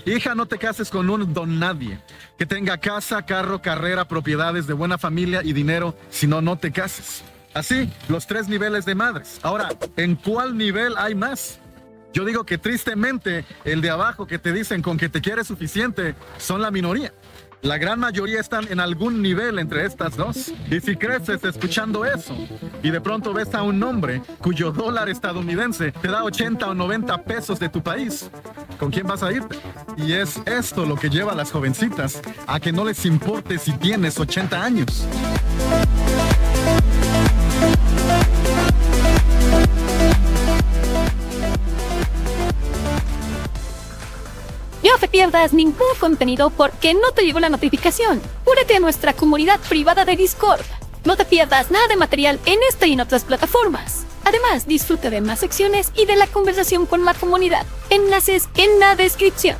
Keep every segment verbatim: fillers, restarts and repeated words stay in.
hija, no te cases con un don nadie, que tenga casa, carro, carrera, propiedades, de buena familia y dinero, si no, no te cases. Así, los tres niveles de madres. Ahora, ¿en cuál nivel hay más? Yo digo que tristemente, el de abajo que te dicen con que te quieres suficiente, son la minoría. La gran mayoría están en algún nivel entre estas dos. Y si creces escuchando eso, y de pronto ves a un hombre cuyo dólar estadounidense te da ochenta o noventa pesos de tu país, ¿con quién vas a irte? Y es esto lo que lleva a las jovencitas a que no les importe si tienes ochenta años. No te pierdas ningún contenido porque no te llegó la notificación. Únete a nuestra comunidad privada de Discord. No te pierdas nada de material en esta y en otras plataformas. Además, disfruta de más secciones y de la conversación con la comunidad. Enlaces en la descripción.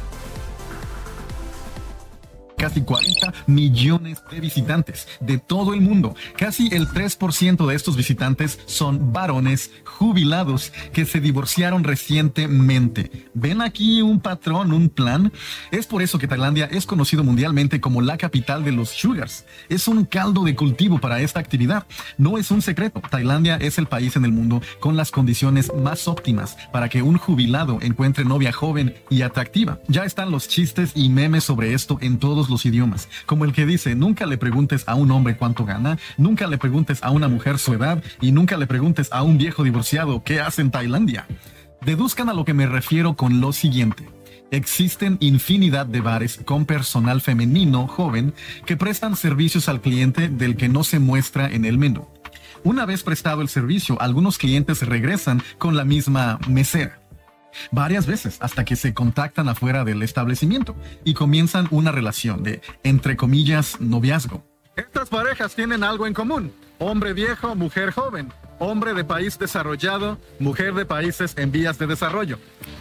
Casi cuarenta millones de visitantes de todo el mundo. Casi el tres por ciento de estos visitantes son varones jubilados que se divorciaron recientemente. ¿Ven aquí un patrón, un plan? Es por eso que Tailandia es conocido mundialmente como la capital de los sugars. Es un caldo de cultivo para esta actividad. No es un secreto. Tailandia es el país en el mundo con las condiciones más óptimas para que un jubilado encuentre novia joven y atractiva. Ya están los chistes y memes sobre esto en todos los idiomas, como el que dice: nunca le preguntes a un hombre cuánto gana, nunca le preguntes a una mujer su edad y nunca le preguntes a un viejo divorciado qué hace en Tailandia. Deduzcan a lo que me refiero con lo siguiente. Existen infinidad de bares con personal femenino joven que prestan servicios al cliente del que no se muestra en el menú. Una vez prestado el servicio, algunos clientes regresan con la misma mesera varias veces hasta que se contactan afuera del establecimiento y comienzan una relación de, entre comillas, noviazgo. Estas parejas tienen algo en común: hombre viejo, mujer joven, hombre de país desarrollado, mujer de países en vías de desarrollo.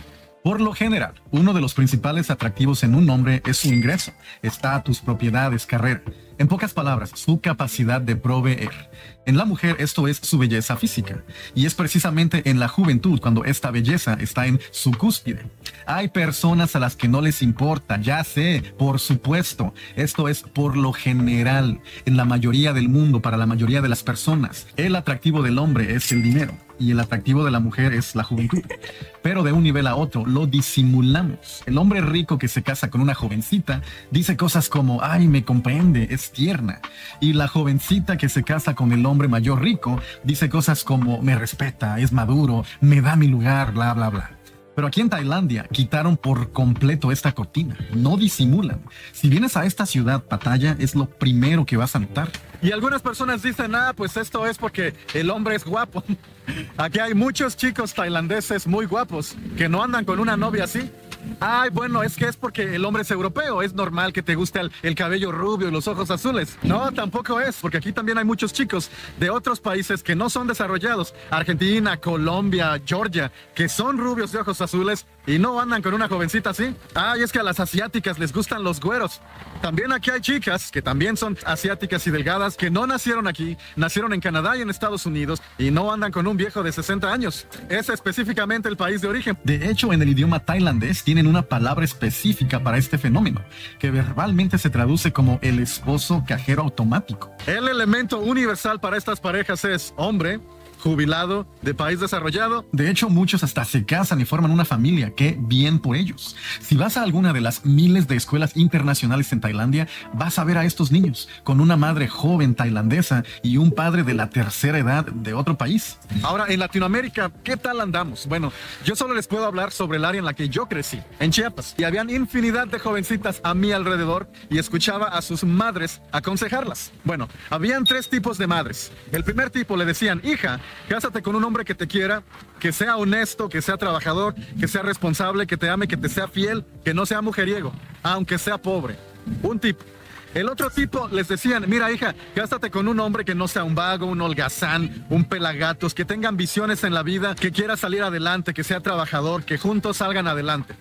Por lo general, uno de los principales atractivos en un hombre es su ingreso, estatus, propiedades, carrera. En pocas palabras, su capacidad de proveer. En la mujer esto es su belleza física. Y es precisamente en la juventud cuando esta belleza está en su cúspide. Hay personas a las que no les importa, ya sé, por supuesto. Esto es por lo general. En la mayoría del mundo, para la mayoría de las personas, el atractivo del hombre es el dinero. Y el atractivo de la mujer es la juventud. Pero de un nivel a otro lo disimulamos. El hombre rico que se casa con una jovencita dice cosas como: ay, me comprende, es tierna. Y la jovencita que se casa con el hombre mayor rico dice cosas como: me respeta, es maduro, me da mi lugar, bla, bla, bla. Pero aquí en Tailandia quitaron por completo esta cortina. No disimulan. Si vienes a esta ciudad, Pattaya es lo primero que vas a notar. Y algunas personas dicen: ah, pues esto es porque el hombre es guapo. Aquí hay muchos chicos tailandeses muy guapos que no andan con una novia así. Ay, bueno, es que es porque el hombre es europeo. Es normal que te guste el, el cabello rubio y los ojos azules. No, tampoco es, porque aquí también hay muchos chicos de otros países que no son desarrollados. Argentina, Colombia, Georgia, que son rubios de ojos azules y no andan con una jovencita así. Ay, es que a las asiáticas les gustan los güeros. También aquí hay chicas que también son asiáticas y delgadas, que no nacieron aquí, nacieron en Canadá y en Estados Unidos y no andan con un viejo de sesenta años. Es específicamente el país de origen. De hecho, en el idioma tailandés tienen una palabra específica para este fenómeno, que verbalmente se traduce como el esposo cajero automático. El elemento universal para estas parejas es hombre, jubilado, de país desarrollado. De hecho, muchos hasta se casan y forman una familia. ¡Qué bien por ellos! Si vas a alguna de las miles de escuelas internacionales en Tailandia, vas a ver a estos niños con una madre joven tailandesa y un padre de la tercera edad de otro país. Ahora, en Latinoamérica, ¿qué tal andamos? Bueno, yo solo les puedo hablar sobre el área en la que yo crecí, en Chiapas. Y habían infinidad de jovencitas a mi alrededor y escuchaba a sus madres aconsejarlas. Bueno, habían tres tipos de madres. El primer tipo le decían: hija, cásate con un hombre que te quiera, que sea honesto, que sea trabajador, que sea responsable, que te ame, que te sea fiel, que no sea mujeriego, aunque sea pobre. Un tipo. El otro tipo les decían: mira, hija, cásate con un hombre que no sea un vago, un holgazán, un pelagatos, que tenga ambiciones en la vida, que quiera salir adelante, que sea trabajador, que juntos salgan adelante.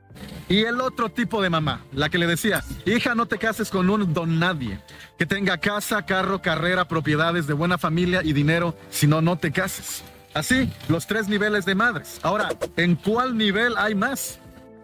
Y el otro tipo de mamá, la que le decía: hija, no te cases con un don nadie, que tenga casa, carro, carrera, propiedades, de buena familia y dinero, si no, no te cases. Así, los tres niveles de madres. Ahora, ¿en cuál nivel hay más?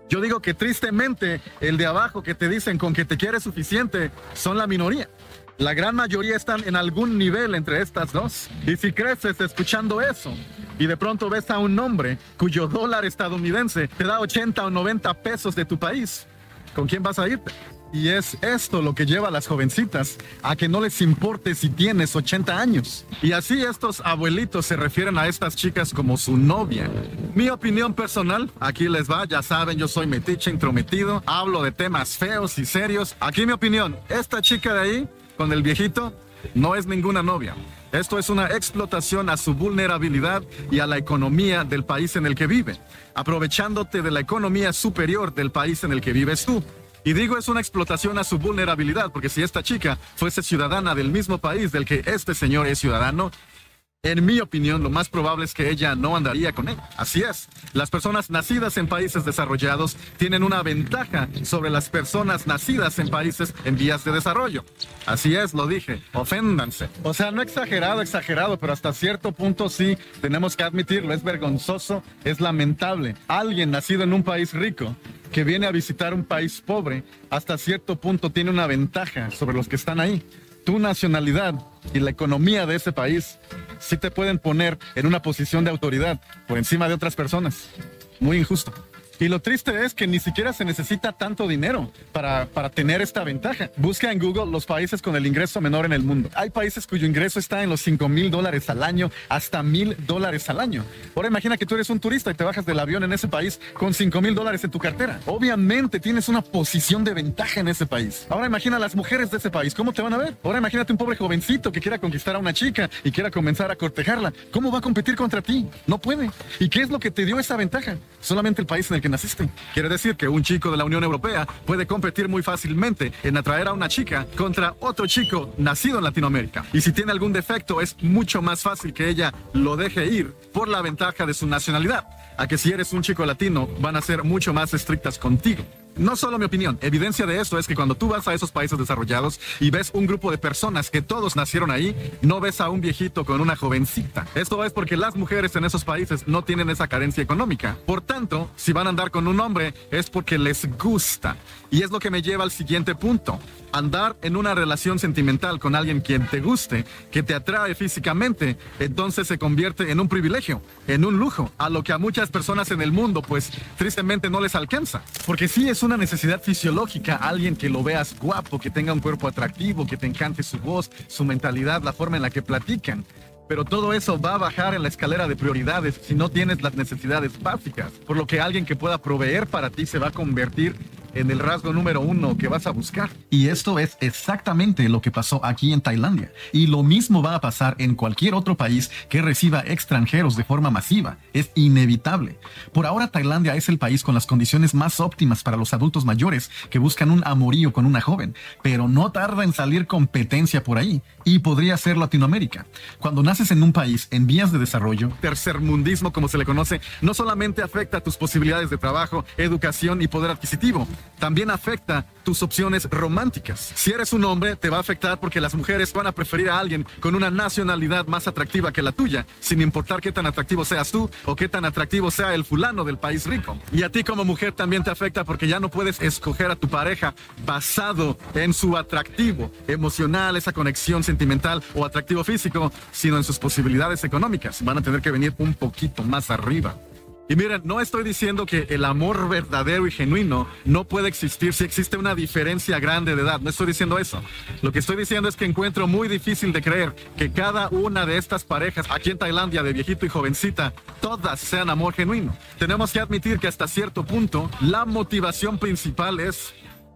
Yo digo que tristemente el de abajo que te dicen con que te quieres suficiente son la minoría. La gran mayoría están en algún nivel entre estas dos. Y si creces escuchando eso y de pronto ves a un hombre cuyo dólar estadounidense te da ochenta o noventa pesos de tu país, ¿con quién vas a irte? Y es esto lo que lleva a las jovencitas a que no les importe si tienes ochenta años. Y así estos abuelitos se refieren a estas chicas como su novia. Mi opinión personal, aquí les va, ya saben, yo soy metiche, intrometido, hablo de temas feos y serios. Aquí mi opinión, esta chica de ahí, con el viejito, no es ninguna novia. Esto es una explotación a su vulnerabilidad y a la economía del país en el que vive, aprovechándote de la economía superior del país en el que vives tú. Y digo es una explotación a su vulnerabilidad, porque si esta chica fuese ciudadana del mismo país del que este señor es ciudadano, en mi opinión, lo más probable es que ella no andaría con él. Así es, las personas nacidas en países desarrollados tienen una ventaja sobre las personas nacidas en países en vías de desarrollo. Así es, lo dije, oféndanse. O sea, no exagerado, exagerado, pero hasta cierto punto sí, tenemos que admitirlo, es vergonzoso, es lamentable. Alguien nacido en un país rico que viene a visitar un país pobre, hasta cierto punto tiene una ventaja sobre los que están ahí. Tu nacionalidad y la economía de ese país sí te pueden poner en una posición de autoridad por encima de otras personas. Muy injusto. Y lo triste es que ni siquiera se necesita tanto dinero para, para tener esta ventaja. Busca en Google los países con el ingreso menor en el mundo. Hay países cuyo ingreso está en los cinco mil dólares al año, hasta mil dólares al año. Ahora imagina que tú eres un turista y te bajas del avión en ese país con cinco mil dólares en tu cartera. Obviamente tienes una posición de ventaja en ese país. Ahora imagina a las mujeres de ese país, ¿cómo te van a ver? Ahora imagínate un pobre jovencito que quiera conquistar a una chica y quiera comenzar a cortejarla. ¿Cómo va a competir contra ti? No puede. ¿Y qué es lo que te dio esa ventaja? Solamente el país en el que naciste. Quiere decir que un chico de la Unión Europea puede competir muy fácilmente en atraer a una chica contra otro chico nacido en Latinoamérica. Y si tiene algún defecto, es mucho más fácil que ella lo deje ir por la ventaja de su nacionalidad. A que si eres un chico latino, van a ser mucho más estrictas contigo. No solo mi opinión, evidencia de esto es que cuando tú vas a esos países desarrollados y ves un grupo de personas que todos nacieron ahí, no ves a un viejito con una jovencita. Esto es porque las mujeres en esos países no tienen esa carencia económica. Por tanto, si van a andar con un hombre es porque les gusta. Y es lo que me lleva al siguiente punto. Andar en una relación sentimental con alguien quien te guste, que te atrae físicamente, entonces se convierte en un privilegio, en un lujo, a lo que a muchas personas en el mundo, pues, tristemente no les alcanza. Porque sí es una necesidad fisiológica, alguien que lo veas guapo, que tenga un cuerpo atractivo, que te encante su voz, su mentalidad, la forma en la que platican. Pero todo eso va a bajar en la escalera de prioridades si no tienes las necesidades básicas, por lo que alguien que pueda proveer para ti se va a convertir en el rasgo número uno que vas a buscar. Y esto es exactamente lo que pasó aquí en Tailandia. Y lo mismo va a pasar en cualquier otro país que reciba extranjeros de forma masiva. Es inevitable. Por ahora Tailandia es el país con las condiciones más óptimas para los adultos mayores que buscan un amorío con una joven. Pero no tarda en salir competencia por ahí. Y podría ser Latinoamérica. Cuando naces en un país en vías de desarrollo, tercermundismo como se le conoce, no solamente afecta a tus posibilidades de trabajo, educación y poder adquisitivo, también afecta tus opciones románticas. Si eres un hombre, te va a afectar porque las mujeres van a preferir a alguien con una nacionalidad más atractiva que la tuya, sin importar qué tan atractivo seas tú o qué tan atractivo sea el fulano del país rico. Y a ti como mujer también te afecta porque ya no puedes escoger a tu pareja basado en su atractivo emocional, esa conexión sentimental o atractivo físico, sino en sus posibilidades económicas. Van a tener que venir un poquito más arriba. Y miren, no estoy diciendo que el amor verdadero y genuino no puede existir si existe una diferencia grande de edad. No estoy diciendo eso. Lo que estoy diciendo es que encuentro muy difícil de creer que cada una de estas parejas aquí en Tailandia, de viejito y jovencita, todas sean amor genuino. Tenemos que admitir que hasta cierto punto la motivación principal es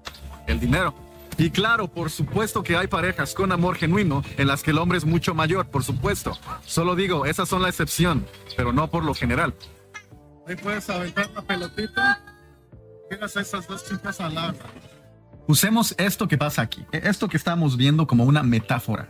el dinero. Y claro, por supuesto que hay parejas con amor genuino en las que el hombre es mucho mayor, por supuesto. Solo digo, esas son la excepción, pero no por lo general. Ahí puedes aventar la pelotita. Tiras a esas dos chicas al lado. Usemos esto que pasa aquí, esto que estamos viendo como una metáfora.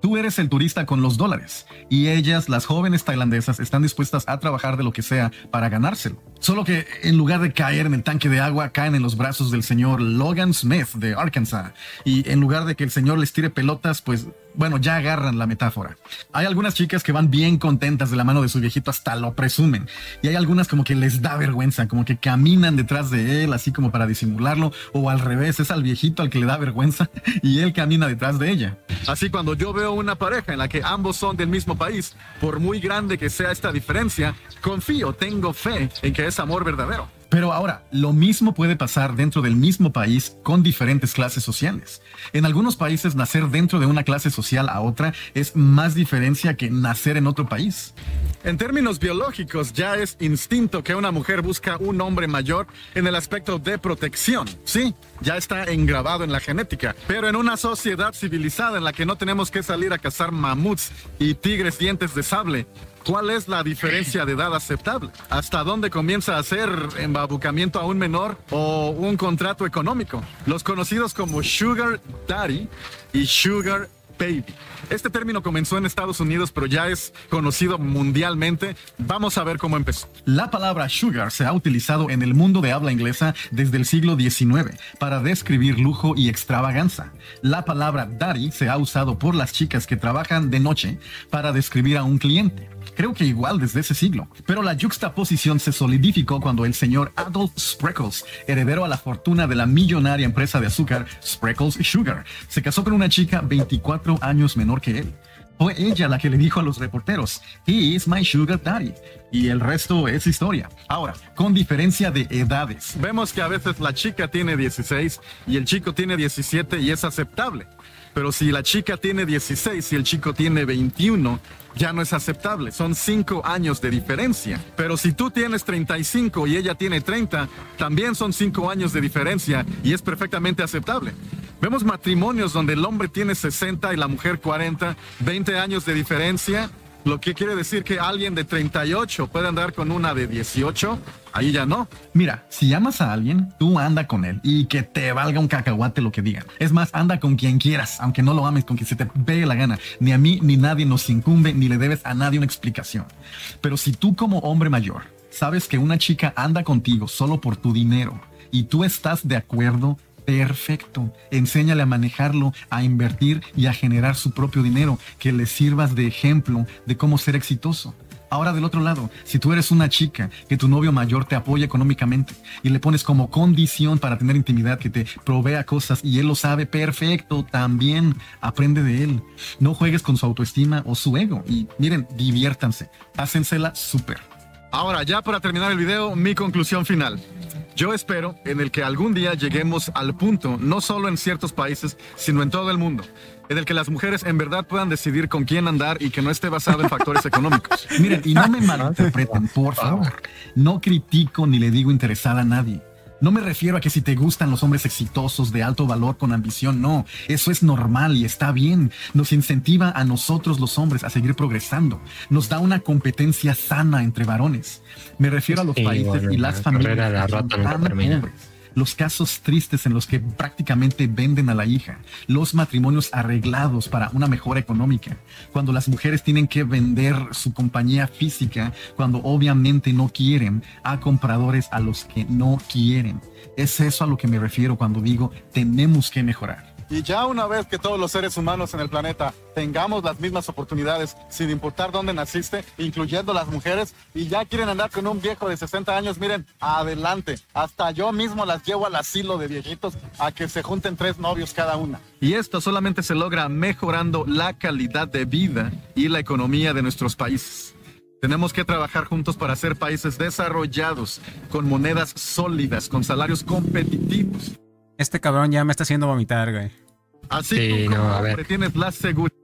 Tú eres el turista con los dólares y ellas, las jóvenes tailandesas, están dispuestas a trabajar de lo que sea para ganárselo. Solo que en lugar de caer en el tanque de agua, caen en los brazos del señor Logan Smith de Arkansas. Y en lugar de que el señor les tire pelotas, pues, bueno, ya agarran la metáfora. Hay algunas chicas que van bien contentas de la mano de su viejito, hasta lo presumen. Y hay algunas como que les da vergüenza, como que caminan detrás de él, así como para disimularlo. O al revés, es al viejito al que le da vergüenza y él camina detrás de ella. Así cuando yo veo una pareja en la que ambos son del mismo país, por muy grande que sea esta diferencia, confío, tengo fe en que es amor verdadero. Pero ahora, lo mismo puede pasar dentro del mismo país con diferentes clases sociales. En algunos países, nacer dentro de una clase social a otra es más diferencia que nacer en otro país. En términos biológicos, ya es instinto que una mujer busca un hombre mayor en el aspecto de protección. Sí, ya está engravado en la genética. Pero en una sociedad civilizada en la que no tenemos que salir a cazar mamuts y tigres dientes de sable, ¿cuál es la diferencia de edad aceptable? ¿Hasta dónde comienza a ser embabucamiento a un menor o un contrato económico? Los conocidos como Sugar Daddy y Sugar Baby. Este término comenzó en Estados Unidos, pero ya es conocido mundialmente. Vamos a ver cómo empezó. La palabra sugar se ha utilizado en el mundo de habla inglesa desde el siglo diecinueve para describir lujo y extravaganza. La palabra daddy se ha usado por las chicas que trabajan de noche para describir a un cliente. Creo que igual desde ese siglo. Pero la yuxtaposición se solidificó cuando el señor Adolf Spreckles, heredero a la fortuna de la millonaria empresa de azúcar Spreckles Sugar, se casó con una chica veinticuatro años menor que él. Fue ella la que le dijo a los reporteros, "He is my sugar daddy", y el resto es historia. Ahora, con diferencia de edades. Vemos que a veces la chica tiene dieciséis y el chico tiene diecisiete y es aceptable. Pero si la chica tiene dieciséis y el chico tiene veintiuno, ya no es aceptable. Son cinco años de diferencia. Pero si tú tienes treinta y cinco y ella tiene treinta, también son cinco años de diferencia y es perfectamente aceptable. Vemos matrimonios donde el hombre tiene sesenta y la mujer cuarenta, veinte años de diferencia, lo que quiere decir que alguien de treinta y ocho puede andar con una de dieciocho. Ahí ya no. Mira, si amas a alguien, tú anda con él y que te valga un cacahuate lo que digan. Es más, anda con quien quieras, aunque no lo ames, con quien se te pegue la gana. Ni a mí ni nadie nos incumbe, ni le debes a nadie una explicación. Pero si tú como hombre mayor sabes que una chica anda contigo solo por tu dinero y tú estás de acuerdo, perfecto. Enséñale a manejarlo, a invertir y a generar su propio dinero, que le sirvas de ejemplo de cómo ser exitoso. Ahora del otro lado, si tú eres una chica que tu novio mayor te apoya económicamente y le pones como condición para tener intimidad que te provea cosas y él lo sabe, perfecto, también aprende de él. No juegues con su autoestima o su ego y miren, diviértanse, pásensela súper. Ahora, ya para terminar el video, mi conclusión final. Yo espero en el que algún día lleguemos al punto, no solo en ciertos países, sino en todo el mundo, en el que las mujeres en verdad puedan decidir con quién andar y que no esté basado en factores económicos. Miren, y no me malinterpreten, por favor. No critico ni le digo interesada a nadie. No me refiero a que si te gustan los hombres exitosos, de alto valor, con ambición, no. Eso es normal y está bien. Nos incentiva a nosotros los hombres a seguir progresando. Nos da una competencia sana entre varones. Me refiero a los Sí, países bueno, y las la familias carrera de la que son rata nunca tan termina. pobres. Los casos tristes en los que prácticamente venden a la hija, los matrimonios arreglados para una mejora económica, cuando las mujeres tienen que vender su compañía física, cuando obviamente no quieren, a compradores a los que no quieren. Es eso a lo que me refiero cuando digo tenemos que mejorar. Y ya una vez que todos los seres humanos en el planeta tengamos las mismas oportunidades, sin importar dónde naciste, incluyendo las mujeres, y ya quieren andar con un viejo de sesenta años, miren, adelante. Hasta yo mismo las llevo al asilo de viejitos a que se junten tres novios cada una. Y esto solamente se logra mejorando la calidad de vida y la economía de nuestros países. Tenemos que trabajar juntos para ser países desarrollados, con monedas sólidas, con salarios competitivos. Este cabrón ya me está haciendo vomitar, güey. Así Sí, tú como no, a ver. hombre tienes la seguridad.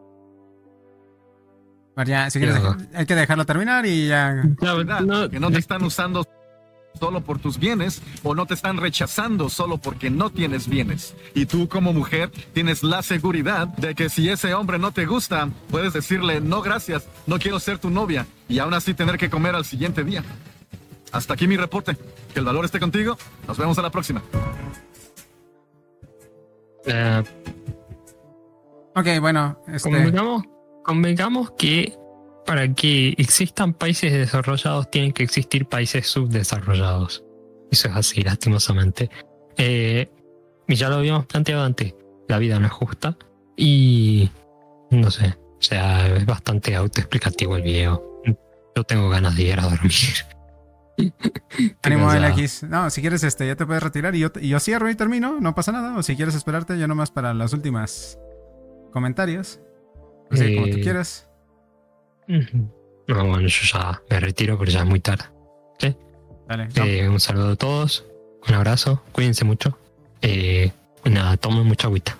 Bueno, ya, si quieres, No. hay que dejarlo terminar y ya. No, no, que no te están usando solo por tus bienes o no te están rechazando solo porque no tienes bienes. Y tú como mujer tienes la seguridad de que si ese hombre no te gusta, puedes decirle no gracias, no quiero ser tu novia y aún así tener que comer al siguiente día. Hasta aquí mi reporte. Que el valor esté contigo. Nos vemos a la próxima. Eh, Ok, bueno, este... Convengamos, convengamos que para que existan países desarrollados tienen que existir países subdesarrollados. Eso es así, lastimosamente. Eh, y ya lo habíamos planteado antes. La vida no es justa. Y no sé. O sea, es bastante autoexplicativo el video. Yo tengo ganas de ir a dormir. Ánimo, L X. No, si quieres, este, ya te puedes retirar y yo, y yo cierro y termino. No pasa nada. O si quieres esperarte, yo nomás para las últimas comentarios. Así eh... como tú quieras. No, bueno, yo ya me retiro porque ya es muy tarde. ¿Sí? Dale. Eh, un saludo a todos. Un abrazo. Cuídense mucho. Eh, nada, tomen mucha agüita.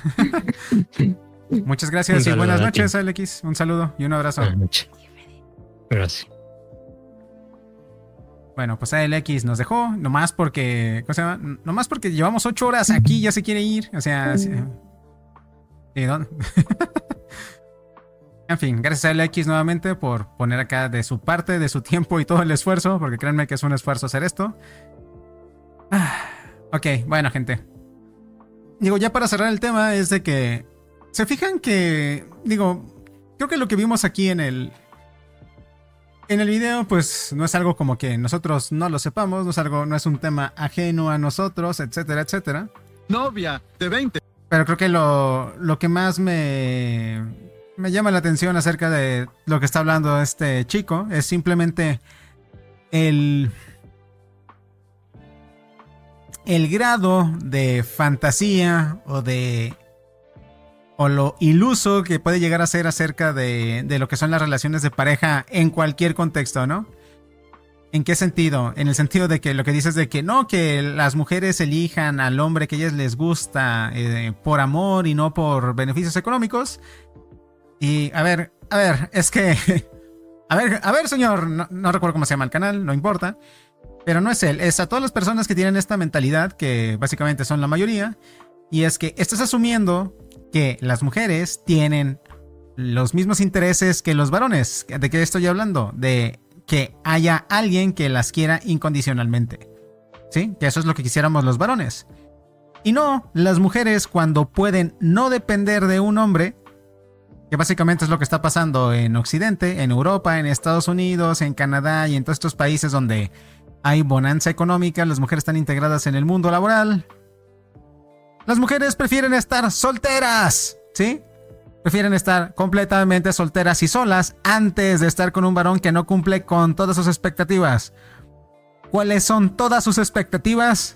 Muchas gracias y buenas noches, L X. Un saludo y un abrazo. Buenas noches. Gracias. Bueno, pues A L X nos dejó, nomás porque, ¿cómo se llama? Nomás porque llevamos ocho horas aquí y ya se quiere ir. O sea, sí, ¿y dónde? En fin, gracias a L X nuevamente por poner acá de su parte, de su tiempo y todo el esfuerzo, porque créanme que es un esfuerzo hacer esto. Ah, ok, bueno, gente. Digo, ya para cerrar el tema es de que se fijan que, digo, creo que lo que vimos aquí en el en el video, pues no es algo como que nosotros no lo sepamos, no es algo, no es un tema ajeno a nosotros, etcétera, etcétera. Novia de veinte. Pero creo que lo, lo que más me me llama la atención acerca de lo que está hablando este chico es simplemente el el grado de fantasía o de o lo iluso que puede llegar a ser acerca de, de lo que son las relaciones de pareja en cualquier contexto, ¿no? ¿En qué sentido? En el sentido de que lo que dices de que no, que las mujeres elijan al hombre que a ellas les gusta eh, por amor y no por beneficios económicos. Y a ver, a ver, es que... A ver, a ver, señor, no, no recuerdo cómo se llama el canal, no importa. Pero no es él, es a todas las personas que tienen esta mentalidad, que básicamente son la mayoría. Y es que estás asumiendo que las mujeres tienen los mismos intereses que los varones. ¿De qué estoy hablando? De que haya alguien que las quiera incondicionalmente. ¿Sí? Que eso es lo que quisiéramos los varones. Y no, las mujeres cuando pueden no depender de un hombre, que básicamente es lo que está pasando en Occidente, en Europa, en Estados Unidos, en Canadá y en todos estos países donde hay bonanza económica, las mujeres están integradas en el mundo laboral. Las mujeres prefieren estar solteras, ¿sí? Prefieren estar completamente solteras y solas antes de estar con un varón que no cumple con todas sus expectativas. ¿Cuáles son todas sus expectativas?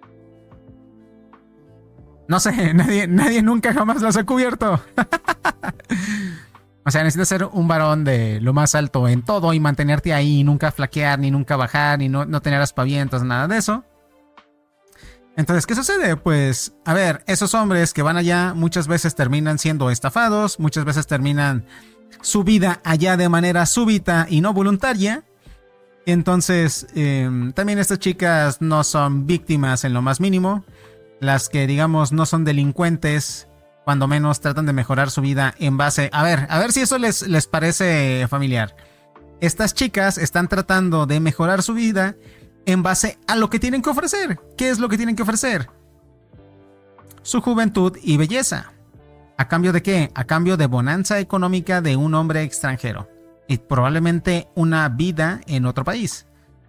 No sé, nadie, nadie nunca jamás las ha cubierto. O sea, necesitas ser un varón de lo más alto en todo y mantenerte ahí, nunca flaquear, ni nunca bajar, ni no, no tener aspavientos, nada de eso. Entonces, ¿qué sucede? Pues, a ver, esos hombres que van allá muchas veces terminan siendo estafados, muchas veces terminan su vida allá de manera súbita y no voluntaria. Entonces, eh, también estas chicas no son víctimas en lo más mínimo. Las que, digamos, no son delincuentes, cuando menos tratan de mejorar su vida en base... A ver, a ver si eso les, les parece familiar. Estas chicas están tratando de mejorar su vida en base a lo que tienen que ofrecer. ¿Qué es lo que tienen que ofrecer? Su juventud y belleza. ¿A cambio de qué? A cambio de bonanza económica de un hombre extranjero. Y probablemente una vida en otro país.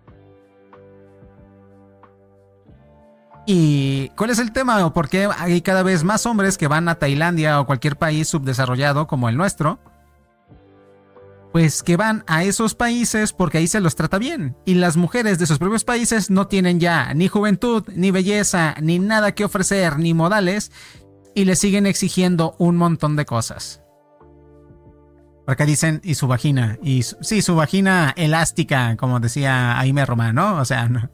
¿Y cuál es el tema? ¿O por qué hay cada vez más hombres que van a Tailandia o cualquier país subdesarrollado como el nuestro? Pues que van a esos países porque ahí se los trata bien. Y las mujeres de sus propios países no tienen ya ni juventud, ni belleza, ni nada que ofrecer, ni modales. Y le siguen exigiendo un montón de cosas. Por acá dicen, y su vagina. Y su, sí, su vagina elástica, como decía Aime Román, ¿no? O sea, no.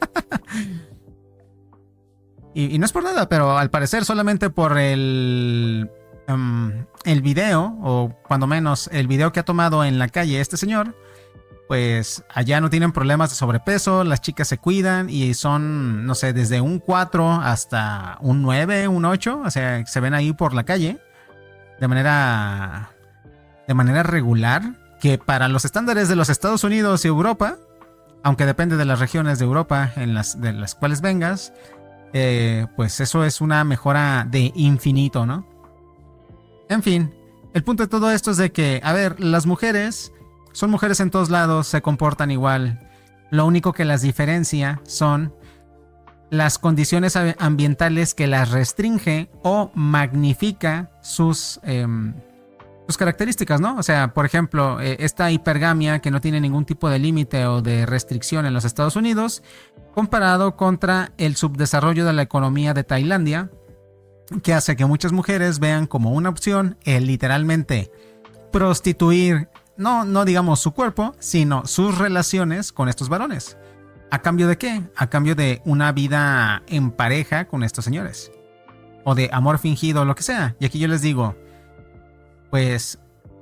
Y, y no es por nada, pero al parecer solamente por el, um, el video, o cuando menos el video que ha tomado en la calle este señor, pues allá no tienen problemas de sobrepeso, las chicas se cuidan y son, no sé, desde un cuatro hasta un nueve, un ocho, o sea, se ven ahí por la calle de manera, de manera regular, que para los estándares de los Estados Unidos y Europa, aunque depende de las regiones de Europa en las, de las cuales vengas, Eh, pues eso es una mejora de infinito, ¿no? En fin, el punto de todo esto es de que, a ver, las mujeres son mujeres en todos lados, se comportan igual. Lo único que las diferencia son las condiciones ambientales que las restringe o magnifica sus, eh, sus características, ¿no? O sea, por ejemplo, eh, esta hipergamia que no tiene ningún tipo de límite o de restricción en los Estados Unidos, comparado contra el subdesarrollo de la economía de Tailandia, que hace que muchas mujeres vean como una opción el literalmente prostituir, no, no digamos su cuerpo, sino sus relaciones con estos varones. ¿A cambio de qué? A cambio de una vida en pareja con estos señores. O de amor fingido o lo que sea. Y aquí yo les digo, pues,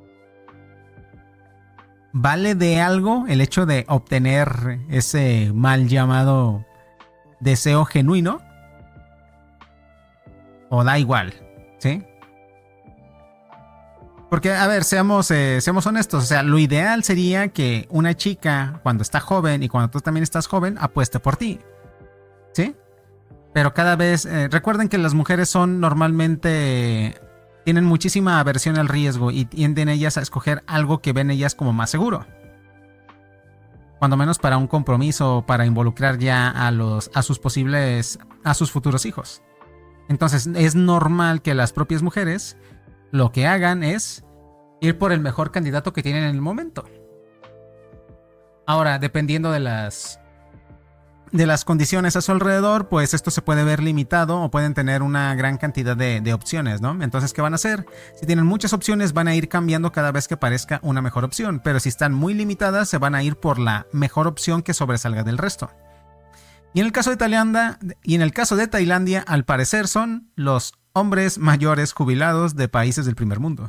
¿vale de algo el hecho de obtener ese mal llamado deseo genuino? ¿O da igual? ¿Sí? Porque, a ver, seamos, eh, seamos honestos. O sea, lo ideal sería que una chica, cuando está joven y cuando tú también estás joven, apueste por ti. ¿Sí? Pero cada vez... Eh, recuerden que las mujeres son normalmente... Tienen muchísima aversión al riesgo y tienden ellas a escoger algo que ven ellas como más seguro. Cuando menos para un compromiso o para involucrar ya a, los, a sus posibles... a sus futuros hijos. Entonces, es normal que las propias mujeres... lo que hagan es ir por el mejor candidato que tienen en el momento. Ahora, dependiendo de las de las condiciones a su alrededor, pues esto se puede ver limitado o pueden tener una gran cantidad de, de opciones, ¿no? Entonces, ¿qué van a hacer? Si tienen muchas opciones, van a ir cambiando cada vez que parezca una mejor opción, pero si están muy limitadas, se van a ir por la mejor opción que sobresalga del resto. Y en el caso de Tailandia, y en el caso de Tailandia, al parecer son los hombres mayores jubilados de países del primer mundo.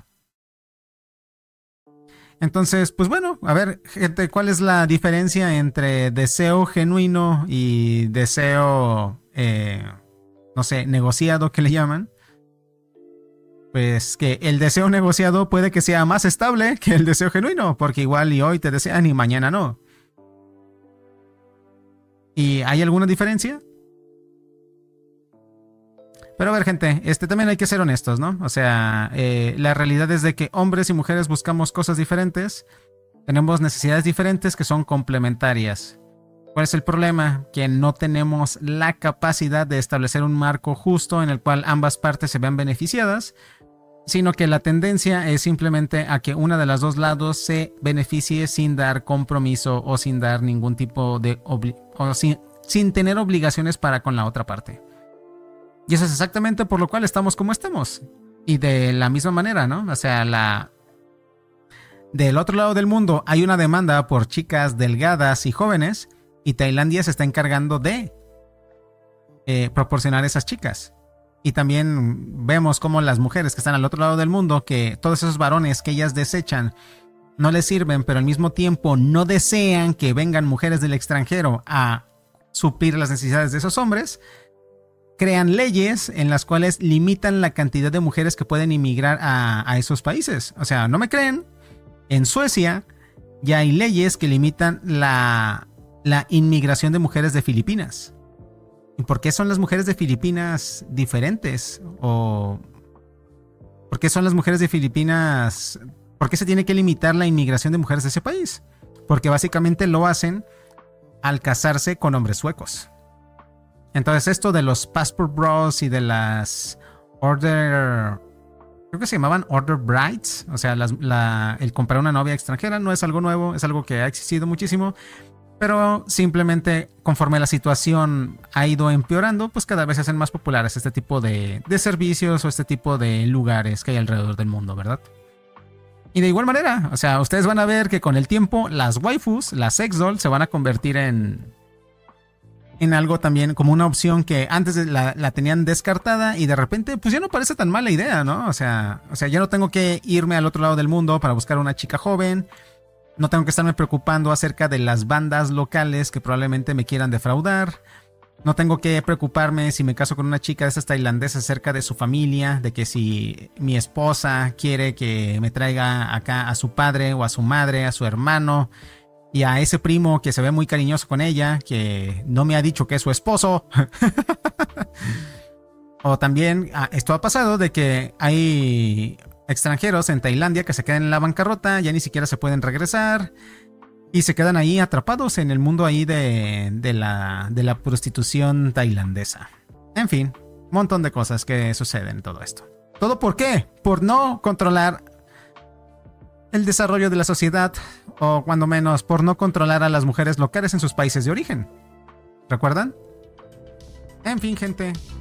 Entonces, pues bueno, a ver, gente, ¿cuál es la diferencia entre deseo genuino y deseo, eh, no sé, negociado, que le llaman? Pues que el deseo negociado puede que sea más estable que el deseo genuino, porque igual y hoy te desean y mañana no. ¿Y hay alguna diferencia? Pero a ver, gente, este, también hay que ser honestos, ¿no? O sea, eh, la realidad es de que hombres y mujeres buscamos cosas diferentes, tenemos necesidades diferentes que son complementarias. ¿Cuál es el problema? Que no tenemos la capacidad de establecer un marco justo en el cual ambas partes se vean beneficiadas, sino que la tendencia es simplemente a que una de las dos lados se beneficie sin dar compromiso o sin dar ningún tipo de... Obli- o sin, sin tener obligaciones para con la otra parte. Y eso es exactamente por lo cual estamos como estamos. Y de la misma manera, ¿no? O sea, la... del otro lado del mundo hay una demanda por chicas delgadas y jóvenes, y Tailandia se está encargando de eh, proporcionar esas chicas. Y también vemos cómo las mujeres que están al otro lado del mundo, que todos esos varones que ellas desechan no les sirven, pero al mismo tiempo no desean que vengan mujeres del extranjero a suplir las necesidades de esos hombres, crean leyes en las cuales limitan la cantidad de mujeres que pueden inmigrar a, a esos países. O sea, ¿no me creen? En Suecia ya hay leyes que limitan la, la inmigración de mujeres de Filipinas. ¿Y por qué son las mujeres de Filipinas diferentes? ¿O por qué son las mujeres de Filipinas? ¿Por qué se tiene que limitar la inmigración de mujeres de ese país? Porque básicamente lo hacen al casarse con hombres suecos. Entonces esto de los Passport Bros y de las Order... creo que se llamaban Order Brides. O sea, las, la, el comprar una novia extranjera no es algo nuevo, es algo que ha existido muchísimo. Pero simplemente conforme la situación ha ido empeorando, pues cada vez se hacen más populares este tipo de, de servicios o este tipo de lugares que hay alrededor del mundo, ¿verdad? Y de igual manera, o sea, ustedes van a ver que con el tiempo las waifus, las sex dolls, se van a convertir en... en algo también como una opción que antes la, la tenían descartada y de repente pues ya no parece tan mala idea, ¿no? O sea, o sea, ya no tengo que irme al otro lado del mundo para buscar una chica joven, no tengo que estarme preocupando acerca de las bandas locales que probablemente me quieran defraudar, no tengo que preocuparme si me caso con una chica de esas tailandesas acerca de su familia, de que si mi esposa quiere que me traiga acá a su padre o a su madre, a su hermano, y a ese primo que se ve muy cariñoso con ella, que no me ha dicho que es su esposo. O también esto ha pasado de que hay extranjeros en Tailandia que se quedan en la bancarrota, ya ni siquiera se pueden regresar y se quedan ahí atrapados en el mundo ahí de, de, la, de la prostitución tailandesa. En fin, un montón de cosas que suceden en todo esto. ¿Todo por qué? Por no controlar el desarrollo de la sociedad, o cuando menos por no controlar a las mujeres locales en sus países de origen. ¿Recuerdan? En fin, gente,